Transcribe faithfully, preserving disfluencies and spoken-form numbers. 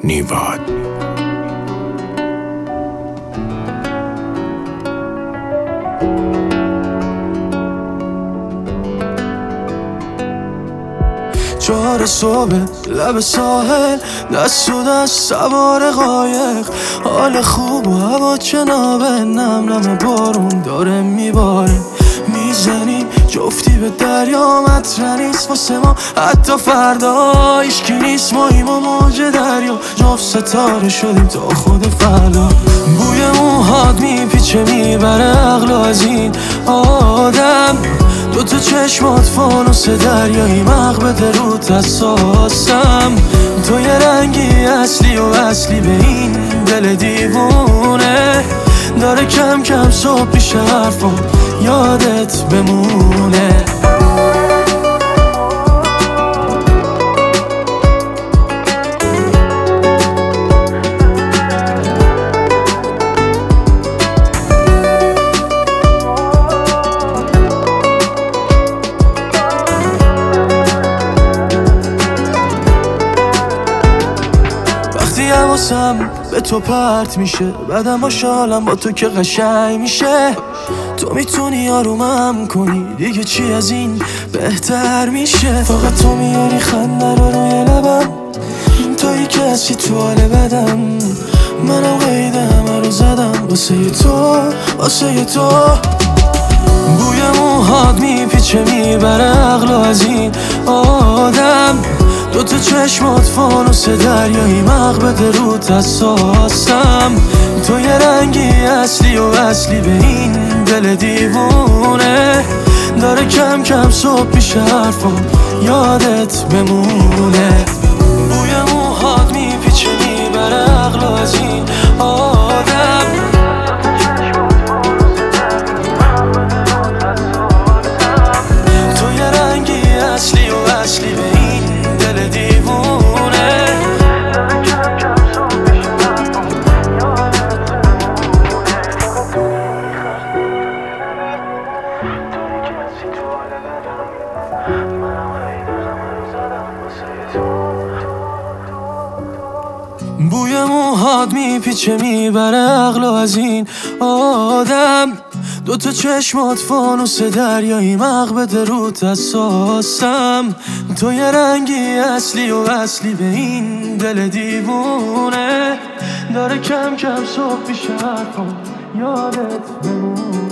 نیواد. چهار صبح لب ساحل، دست و دست سوار قایق، حال خوب و هوا جنابه، نم نم بارون داره میباره، میزنیم جفتی به دریا، مطرح نیست واسه ما حتی فردا، هیچکی نیست ماییم و موج دریا، جفت ستاره شدیم تا خود فردا. بوی موهات میپیچه میبره عقل از این آدم، دوتا چشمات فانوس دریایی، مغبت رود حساسم، تو یه رنگی اصلی و اصلی به این دل دیوونه، داره کم کم صبح پیش حرفم یادت بمونه. حواسم به تو پرت میشه، بعدم باشه حالم با تو که قشنگ میشه، تو میتونی آرومم کنی دیگه، چی از این بهتر میشه، فقط تو میاری خنده رو روی لبم، تویی کسی تو حال بدم، منم قید همه رو زدم واسه تو واسه تو. بوی موهات میپیچه میبره عقل از این آدم، دوتا چشمات فانوس دریایی، مغبت رود حساسم، تو یه رنگی اصلی و اصلی به این دل دیوونه، داره کم کم صبح پیش حرفم یادت بمونه. بوی موهات میپیچه میبره عقل از این آدم، تو یه رنگی اصلی و اصلی به این دل دیوونه، بوی موهات میپیچه میبره عقل از این آدم، دوتا چشمات فانوس دریایی، مغبت رود حساسم، تو یه رنگی اصلی و اصلی به این دل دیوونه، داره کم کم صبح پیش حرفم یادت بمونه.